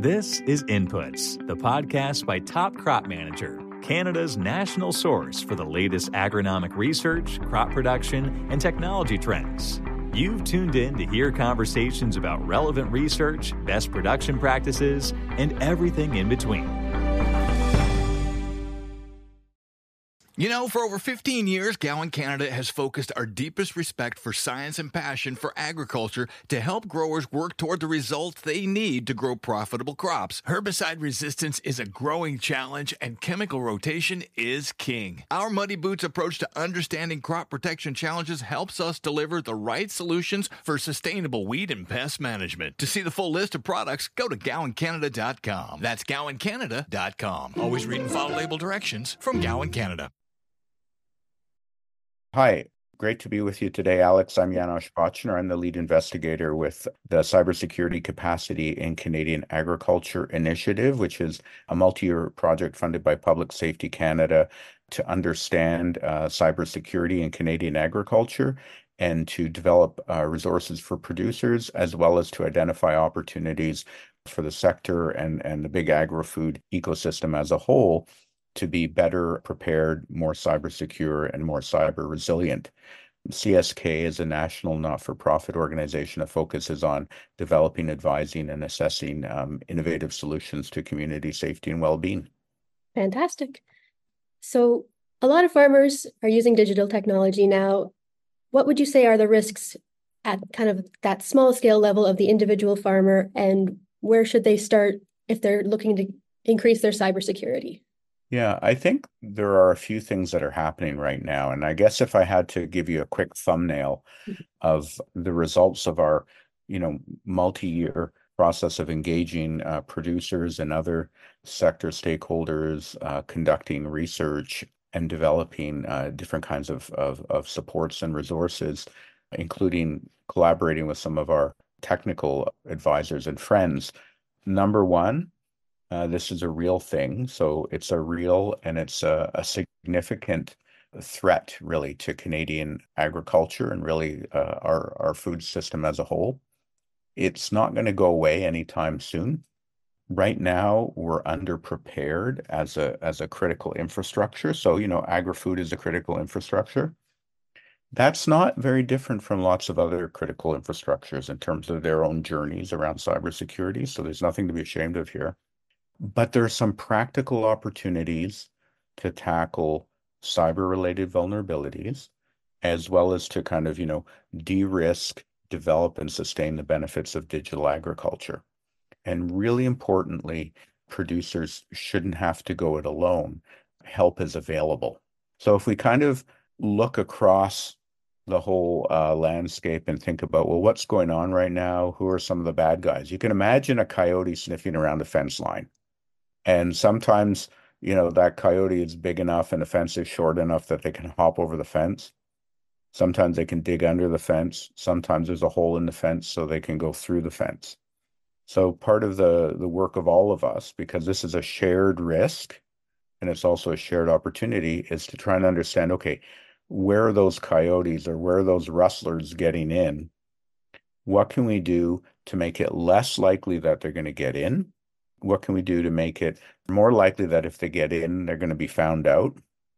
This is Inputs, the podcast by Top Crop Manager, Canada's national source for the latest agronomic research, crop production, and technology trends. You've tuned in to hear conversations about relevant research, best production practices, and everything in between. You know, for over 15 years, Gowan Canada has focused our deepest respect for science and passion for agriculture to help growers work toward the results they need to grow profitable crops. Herbicide resistance is a growing challenge, and chemical rotation is king. Our Muddy Boots approach to understanding crop protection challenges helps us deliver the right solutions for sustainable weed and pest management. To see the full list of products, go to GowanCanada.com. That's GowanCanada.com. Always read and follow label directions from Gowan Canada. Hi, great to be with you today, Alex. I'm Janosch Bochner. I'm the lead investigator with the Cybersecurity Capacity in Canadian Agriculture Initiative, which is a multi-year project funded by Public Safety Canada to understand cybersecurity in Canadian agriculture and to develop resources for producers, as well as to identify opportunities for the sector and the big agri-food ecosystem as a whole to be better prepared, more cyber secure, and more cyber resilient. CSK is a national not-for-profit organization that focuses on developing, advising, and assessing innovative solutions to community safety and well-being. Fantastic. So a lot of farmers are using digital technology now. What would you say are the risks at kind of that small scale level of the individual farmer, and where should they start if they're looking to increase their cybersecurity? Yeah, I think there are a few things that are happening right now. And I guess if I had to give you a quick thumbnail of the results of our, multi-year process of engaging producers and other sector stakeholders, conducting research and developing different kinds of supports and resources, including collaborating with some of our technical advisors and friends. Number one, this is a real thing. So it's a real and it's a significant threat, really, to Canadian agriculture and really our food system as a whole. It's not going to go away anytime soon. Right now, we're underprepared as a critical infrastructure. So, agri-food is a critical infrastructure. That's not very different from lots of other critical infrastructures in terms of their own journeys around cybersecurity. So there's nothing to be ashamed of here. But there are some practical opportunities to tackle cyber-related vulnerabilities, as well as to kind of, de-risk, develop, and sustain the benefits of digital agriculture. And really importantly, producers shouldn't have to go it alone. Help is available. So if we kind of look across the whole landscape and think about, well, what's going on right now? Who are some of the bad guys? You can imagine a coyote sniffing around the fence line. And sometimes, that coyote is big enough and the fence is short enough that they can hop over the fence. Sometimes they can dig under the fence. Sometimes there's a hole in the fence so they can go through the fence. So part of the work of all of us, because this is a shared risk and it's also a shared opportunity, is to try and understand, okay, where are those coyotes or where are those rustlers getting in? What can we do to make it less likely that they're going to get in? What can we do to make it more likely that if they get in, they're going to be found out?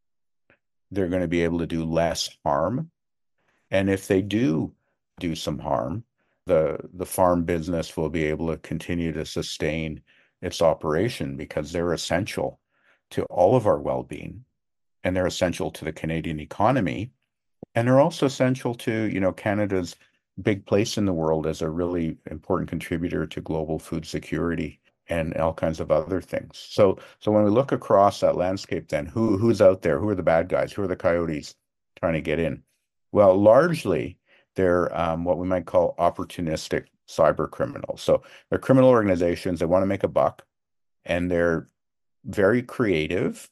They're going to be able to do less harm. And if they do some harm, the farm business will be able to continue to sustain its operation because they're essential to all of our well-being, and they're essential to the Canadian economy. And they're also essential to, Canada's big place in the world as a really important contributor to global food security and all kinds of other things. So when we look across that landscape, then who's out there? Who are the bad guys? Who are the coyotes trying to get in? Well, largely they're what we might call opportunistic cyber criminals. So they're criminal organizations that want to make a buck, and they're very creative.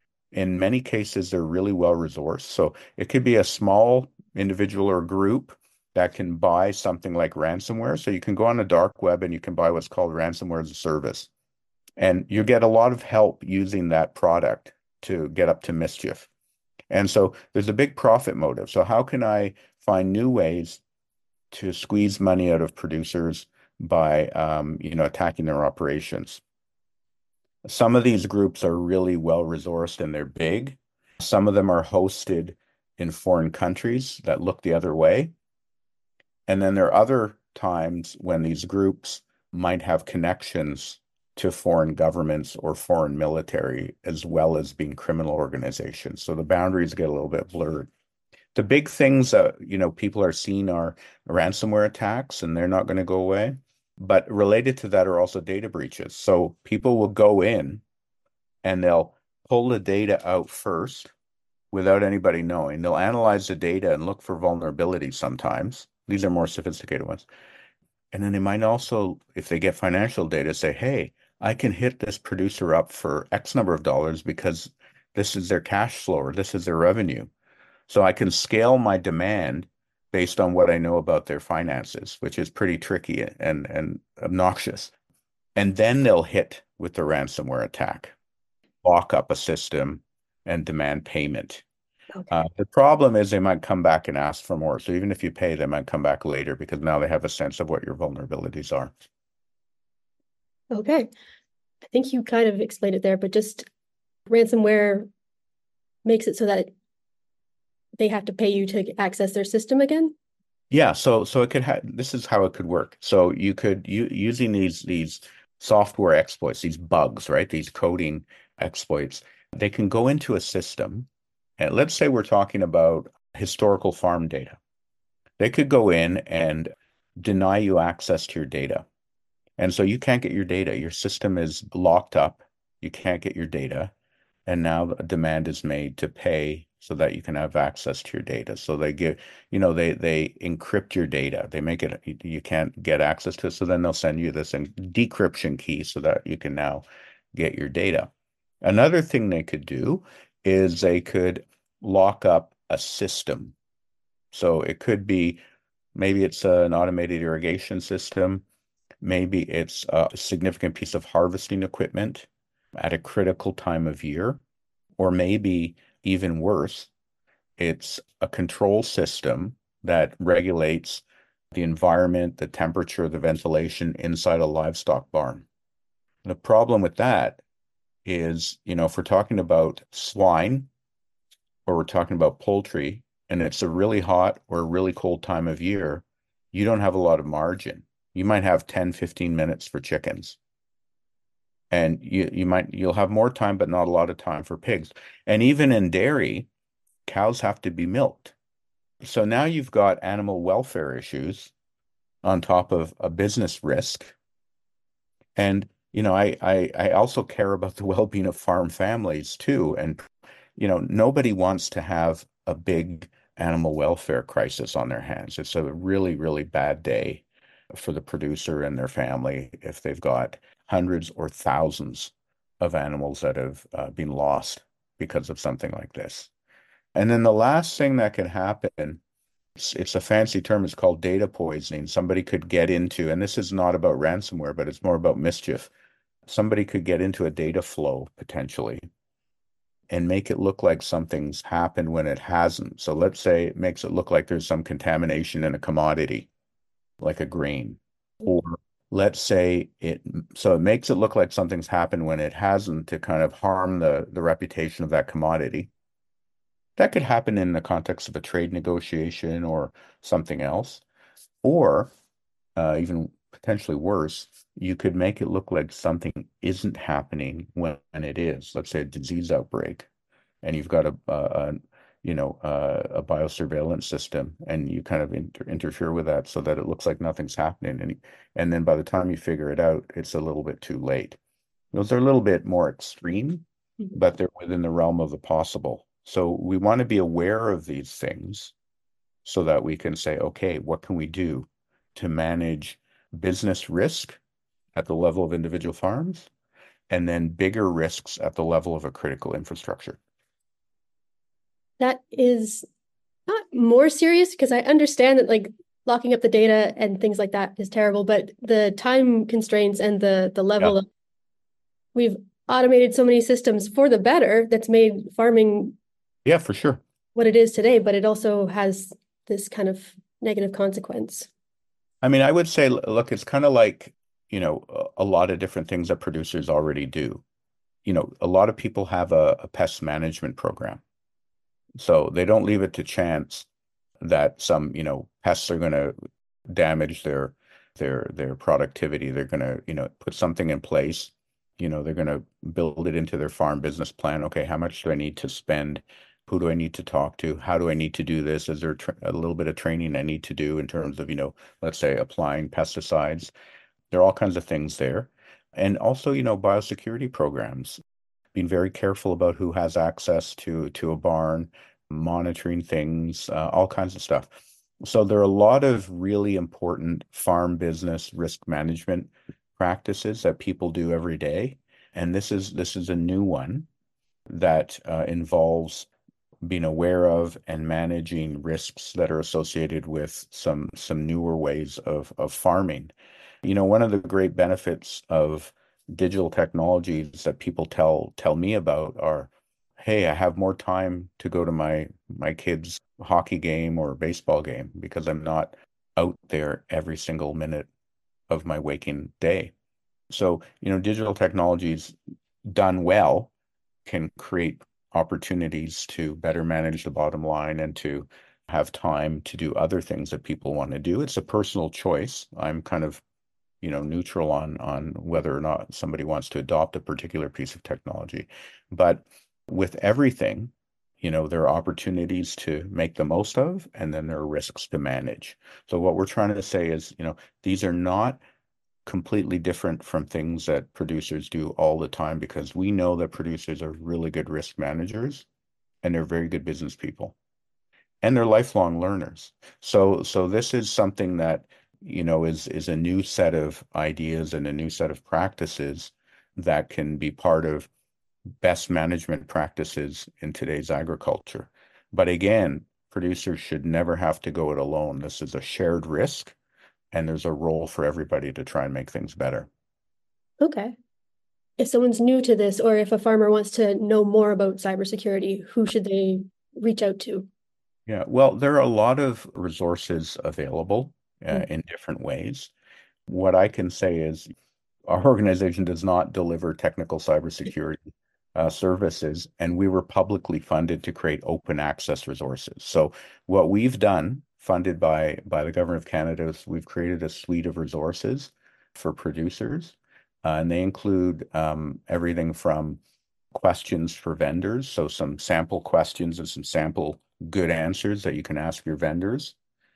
In many cases, they're really well resourced. So it could be a small individual or group that can buy something like ransomware. So you can go on the dark web and you can buy what's called ransomware as a service. And you get a lot of help using that product to get up to mischief. And so there's a big profit motive. So how can I find new ways to squeeze money out of producers, by attacking their operations. Some of these groups are really well resourced and they're big. Some of them are hosted in foreign countries that look the other way. And then there are other times when these groups might have connections to foreign governments or foreign military, as well as being criminal organizations. So the boundaries get a little bit blurred. The big things that people are seeing are ransomware attacks, and they're not going to go away. But related to that are also data breaches. So people will go in and they'll pull the data out first without anybody knowing. They'll analyze the data and look for vulnerabilities sometimes. These are more sophisticated ones. And then they might also, if they get financial data, say, hey, I can hit this producer up for X number of dollars because this is their cash flow or this is their revenue. So I can scale my demand based on what I know about their finances, which is pretty tricky and obnoxious. And then they'll hit with the ransomware attack, lock up a system, and demand payment. Okay. The problem is they might come back and ask for more. So even if you pay, they might come back later because now they have a sense of what your vulnerabilities are. Okay. I think you kind of explained it there, but just ransomware makes it so that they have to pay you to access their system again? Yeah, so it could this is how it could work. So you could using these software exploits, these bugs, right? These coding exploits, they can go into a system. And let's say we're talking about historical farm data. They could go in and deny you access to your data. And so you can't get your data. Your system is locked up. You can't get your data. And now a demand is made to pay so that you can have access to your data. So they give, they encrypt your data. They make it, you can't get access to it. So then they'll send you this decryption key so that you can now get your data. Another thing they could do is they could lock up a system. So it could be, maybe it's an automated irrigation system. Maybe it's a significant piece of harvesting equipment at a critical time of year, or maybe even worse, it's a control system that regulates the environment, the temperature, the ventilation inside a livestock barn. The problem with that is, if we're talking about swine or we're talking about poultry, and it's a really hot or a really cold time of year, you don't have a lot of margin. You might have 10, 15 minutes for chickens. And you'll have more time, but not a lot of time for pigs. And even in dairy, cows have to be milked. So now you've got animal welfare issues on top of a business risk. And, I also care about the well-being of farm families too. And, nobody wants to have a big animal welfare crisis on their hands. It's a really, really bad day for the producer and their family if they've got hundreds or thousands of animals that have been lost because of something like this. And then the last thing that can happen, it's a fancy term, it's called data poisoning. Somebody could get into, and this is not about ransomware, but it's more about mischief. Somebody could get into a data flow potentially and make it look like something's happened when it hasn't. So let's say it makes it look like there's some contamination in a commodity, like a grain. Or let's say it makes it look like something's happened when it hasn't, to kind of harm the reputation of that commodity. That could happen in the context of a trade negotiation or something else. Or even potentially worse, you could make it look like something isn't happening when it is. Let's say a disease outbreak, and you've got a biosurveillance system, and you kind of interfere with that so that it looks like nothing's happening. And then by the time you figure it out, it's a little bit too late. Those are a little bit more extreme, but they're within the realm of the possible. So we want to be aware of these things so that we can say, okay, what can we do to manage business risk at the level of individual farms, and then bigger risks at the level of a critical infrastructure? That is not more serious, because I understand that like locking up the data and things like that is terrible, but the time constraints and the level of, we've automated so many systems for the better that's made farming for sure what it is today, but it also has this kind of negative consequence. I mean, I would say, look, it's kind of like, a lot of different things that producers already do. A lot of people have a pest management program. So they don't leave it to chance that some, pests are going to damage their productivity. They're going to, put something in place. They're going to build it into their farm business plan. Okay, how much do I need to spend? Who do I need to talk to? How do I need to do this? Is there a little bit of training I need to do in terms of, let's say applying pesticides? There are all kinds of things there. And also, biosecurity programs, being very careful about who has access to a barn, monitoring things, all kinds of stuff. So there are a lot of really important farm business risk management practices that people do every day. And this is a new one that involves being aware of and managing risks that are associated with some newer ways of farming. One of the great benefits of digital technologies that people tell me about are, hey, I have more time to go to my kids' hockey game or baseball game because I'm not out there every single minute of my waking day. So, digital technologies done well can create opportunities to better manage the bottom line and to have time to do other things that people want to do. It's a personal choice. I'm kind of, neutral on whether or not somebody wants to adopt a particular piece of technology. But with everything, there are opportunities to make the most of, and then there are risks to manage. So what we're trying to say is, these are not completely different from things that producers do all the time, because we know that producers are really good risk managers and they're very good business people and they're lifelong learners. So this is something that, is a new set of ideas and a new set of practices that can be part of best management practices in today's agriculture. But again, producers should never have to go it alone. This is a shared risk, and there's a role for everybody to try and make things better. Okay. If someone's new to this, or if a farmer wants to know more about cybersecurity, who should they reach out to? Yeah, well, there are a lot of resources available Mm. in different ways. What I can say is our organization does not deliver technical cybersecurity services, and we were publicly funded to create open access resources. So what we've done, funded by the Government of Canada, is we've created a suite of resources for producers, and they include everything from questions for vendors, so some sample questions and some sample good answers that you can ask your vendors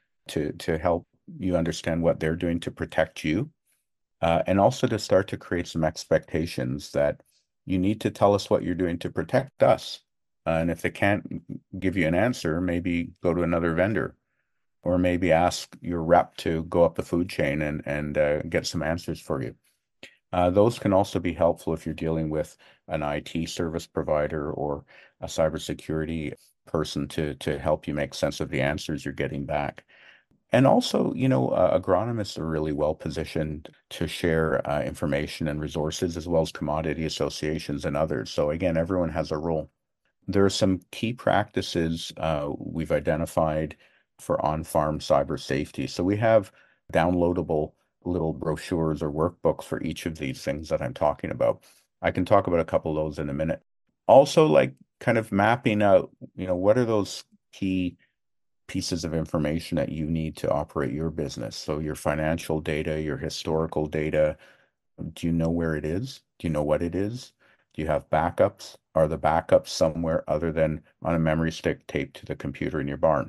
to help you understand what they're doing to protect you, and also to start to create some expectations that you need to tell us what you're doing to protect us. And if they can't give you an answer, maybe go to another vendor, or maybe ask your rep to go up the food chain and get some answers for you. Those can also be helpful if you're dealing with an IT service provider or a cybersecurity person to help you make sense of the answers you're getting back. And also, agronomists are really well positioned to share information and resources, as well as commodity associations and others. So again, everyone has a role. There are some key practices we've identified for on-farm cyber safety. So we have downloadable little brochures or workbooks for each of these things that I'm talking about. I can talk about a couple of those in a minute. Also, like kind of mapping out, what are those key pieces of information that you need to operate your business. So your financial data, your historical data, do you know where it is? Do you know what it is? Do you have backups? Are the backups somewhere other than on a memory stick taped to the computer in your barn?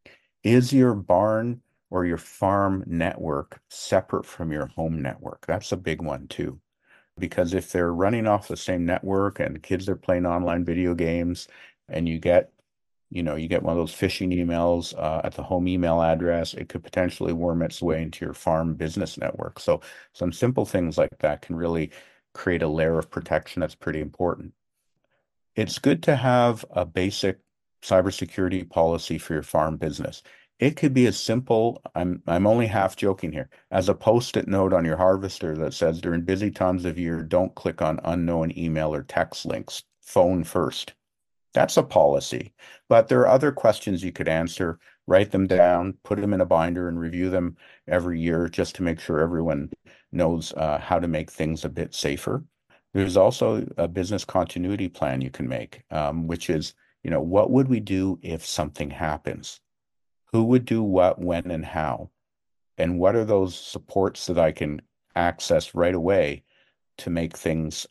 Is your barn or your farm network separate from your home network? That's a big one too. Because if they're running off the same network and kids are playing online video games, and you get one of those phishing emails at the home email address, it could potentially worm its way into your farm business network. So some simple things like that can really create a layer of protection that's pretty important. It's good to have a basic cybersecurity policy for your farm business. It could be as simple, I'm only half joking here, as a post-it note on your harvester that says during busy times of year, don't click on unknown email or text links. Phone first. That's a policy. But there are other questions you could answer, write them down, put them in a binder, and review them every year just to make sure everyone knows how to make things a bit safer. There's also a business continuity plan you can make, which is, what would we do if something happens? Who would do what, when, and how? And what are those supports that I can access right away to make things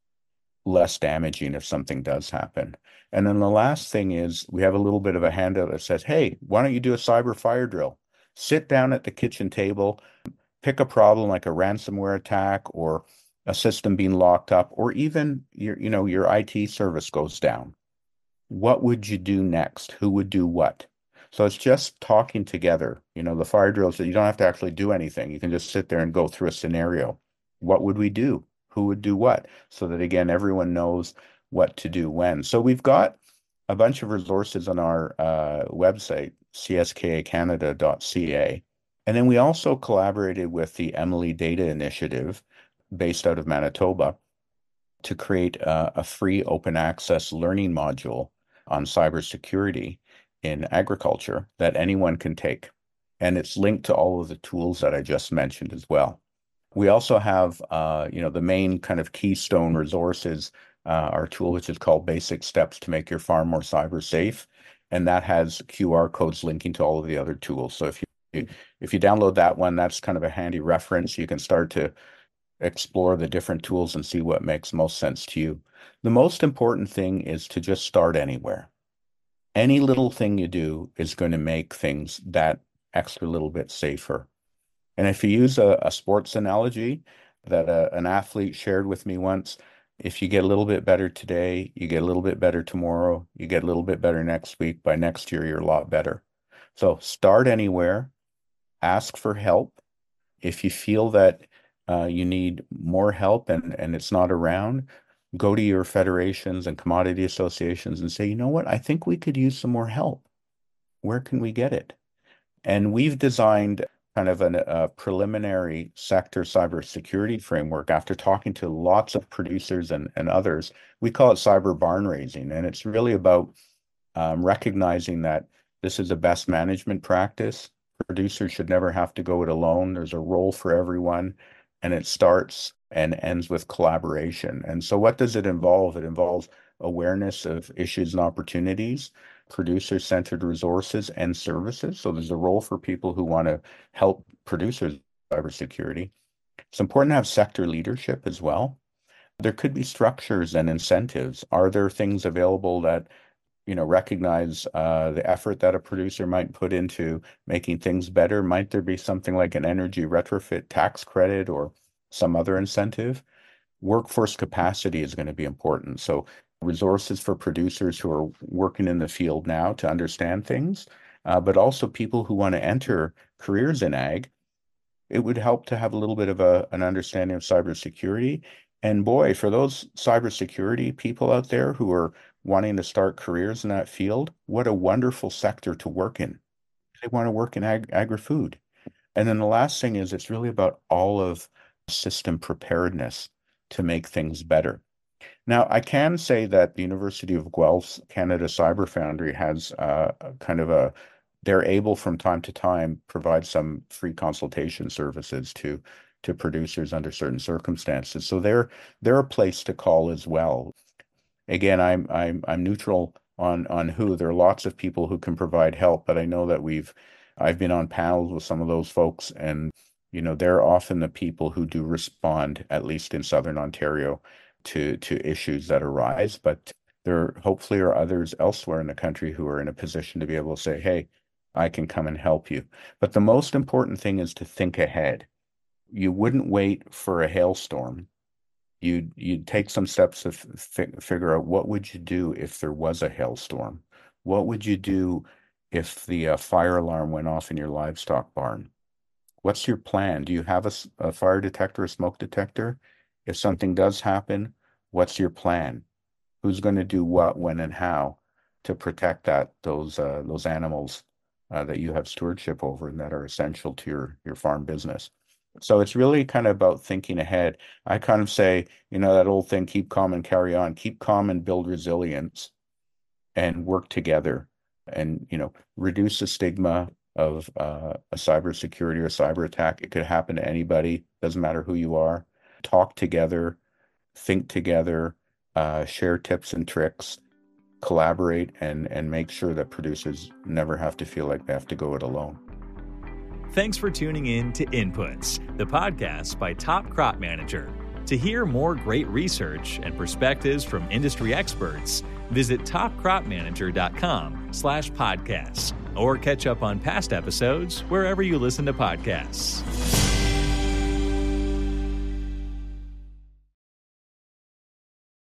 less damaging if something does happen? And then the last thing is we have a little bit of a handout that says, hey, why don't you do a cyber fire drill? Sit down at the kitchen table, pick a problem like a ransomware attack or a system being locked up, or even your IT service goes down. What would you do next? Who would do what? So it's just talking together. The fire drills that you don't have to actually do anything. You can just sit there and go through a scenario. What would we do? Who would do what? So that, again, everyone knows what to do when. So we've got a bunch of resources on our website, cskacanada.ca. And then we also collaborated with the Emily Data Initiative based out of Manitoba to create a free open access learning module on cybersecurity in agriculture that anyone can take. And it's linked to all of the tools that I just mentioned as well. We also have, the main kind of keystone resources, our tool, which is called Basic Steps to Make Your Farm More Cyber Safe. And that has QR codes linking to all of the other tools. So if you download that one, that's kind of a handy reference. You can start to explore the different tools and see what makes most sense to you. The most important thing is to just start anywhere. Any little thing you do is going to make things that extra little bit safer. And if you use a sports analogy that an athlete shared with me once, if you get a little bit better today, you get a little bit better tomorrow, you get a little bit better next week, by next year, you're a lot better. So start anywhere, ask for help. If you feel that you need more help and it's not around, go to your federations and commodity associations and say, you know what, I think we could use some more help. Where can we get it? And we've designed kind of a preliminary sector cybersecurity framework after talking to lots of producers and others. We call it cyber barn raising, and it's really about recognizing that this is a best management practice. Producers should never have to go it alone. There's a role for everyone, and it starts and ends with collaboration. And so what does it involve? It involves awareness of issues and opportunities, producer-centered resources and services. So there's a role for people who want to help producers with cybersecurity. It's important to have sector leadership as well. There could be structures and incentives. Are there things available that recognize the effort that a producer might put into making things better? Might there be something like an energy retrofit tax credit or some other incentive? Workforce capacity is going to be important. So resources for producers who are working in the field now to understand things, but also people who want to enter careers in ag. It would help to have a little bit of an understanding of cybersecurity. And boy, for those cybersecurity people out there who are wanting to start careers in that field, what a wonderful sector to work in. They want to work in agri-food. And then the last thing is it's really about all of system preparedness to make things better. Now, I can say that the University of Guelph's Canada Cyber Foundry has they're able from time to time provide some free consultation services to producers under certain circumstances. So they're a place to call as well. Again, I'm neutral on who. There are lots of people who can provide help, but I know that I've been on panels with some of those folks, and they're often the people who do respond, at least in Southern Ontario, to issues that arise. But there hopefully are others elsewhere in the country who are in a position to be able to say, hey, I can come and help you. But the most important thing is to think ahead. You wouldn't wait for a hailstorm. You'd take some steps to figure out what would you do if there was a hailstorm? What would you do if the fire alarm went off in your livestock barn? What's your plan? Do you have a fire detector, a smoke detector? If something does happen, what's your plan? Who's going to do what, when, and how to protect those animals that you have stewardship over and that are essential to your farm business? So it's really kind of about thinking ahead. I kind of say, that old thing, keep calm and carry on. Keep calm and build resilience and work together and, reduce the stigma of a cybersecurity or cyber attack. It could happen to anybody, doesn't matter who you are. Talk together, think together, share tips and tricks, collaborate, and make sure that producers never have to feel like they have to go it alone. Thanks for tuning in to Inputs, the podcast by Top Crop Manager. To hear more great research and perspectives from industry experts, visit topcropmanager.com/podcasts or catch up on past episodes wherever you listen to podcasts.